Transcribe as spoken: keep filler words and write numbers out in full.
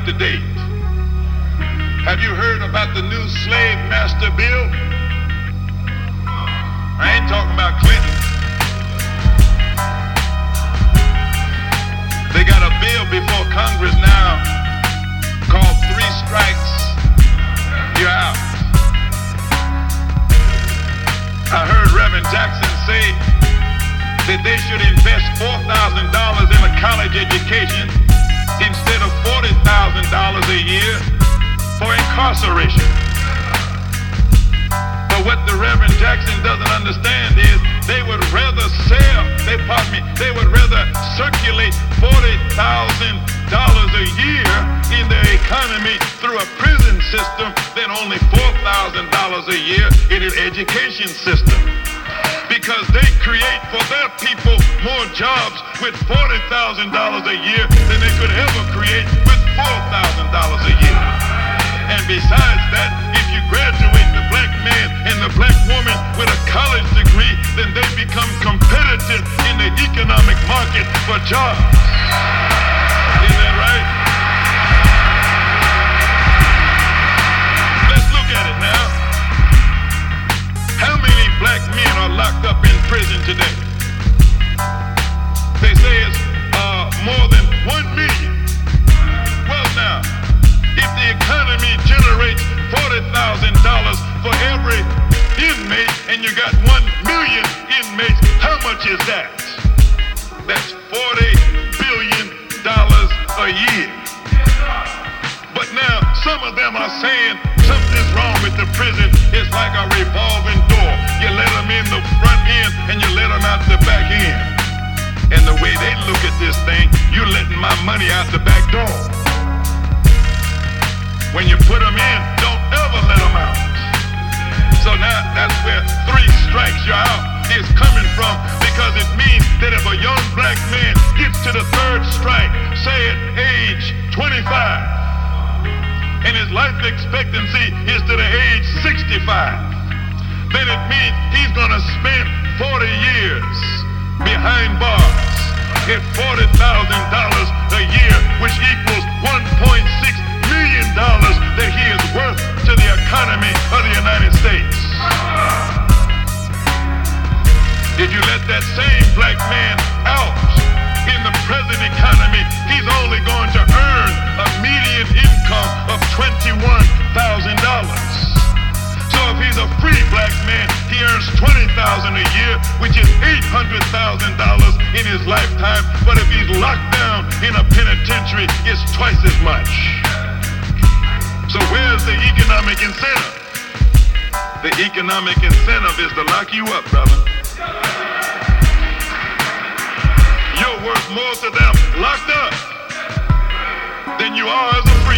up to date. Have you heard about the new slave master bill? I ain't talking about Clinton. They got a bill before Congress now called Three Strikes, You're Out. I heard Reverend Jackson say that they should invest four thousand dollars in a college education instead of forty thousand dollars a year for incarceration. But what the Reverend Jackson doesn't understand is they would rather sell, they pardon me, they would rather circulate forty thousand dollars a year in their economy through a prison system than only four thousand dollars a year in an education system. Because they create for their people more jobs with forty thousand dollars a year than they could ever create with four thousand dollars a year. And besides that, if you graduate the black man and the black woman with a college degree, then they become competitive in the economic market for jobs. Is that right? Let's look at it now. How many black men are locked up in prison today? They say it's uh, more than one million. Well now, if the economy generates forty thousand dollars for every inmate and you got one million inmates, how much is that? That's forty billion dollars a year. But now, some of them are saying something's wrong with the prison. It's like a revolving door. You let them in the front end and you let them out the back end. And the way they look at this thing, you're letting my money out the back door. When you put them in, don't ever let them out. So now that's where three strikes you're out is coming from, because it means that if a young black man gets to the third strike, say at age twenty-five, and his life expectancy is to the age sixty-five, then it means he's gonna spend forty years behind bars at forty thousand dollars a year, which equals one point six million dollars that he is worth to the economy of the United States. If you let that same black man out in the present economy, he's only going to earn a median income of twenty-one thousand dollars. So if he's a free black man, he earns twenty thousand dollars a year, which is eight hundred thousand dollars in his lifetime. But if he's locked down in a penitentiary, it's twice as much. So where's the economic incentive? The economic incentive is to lock you up, brother. You're worth more to them locked up than you are as a free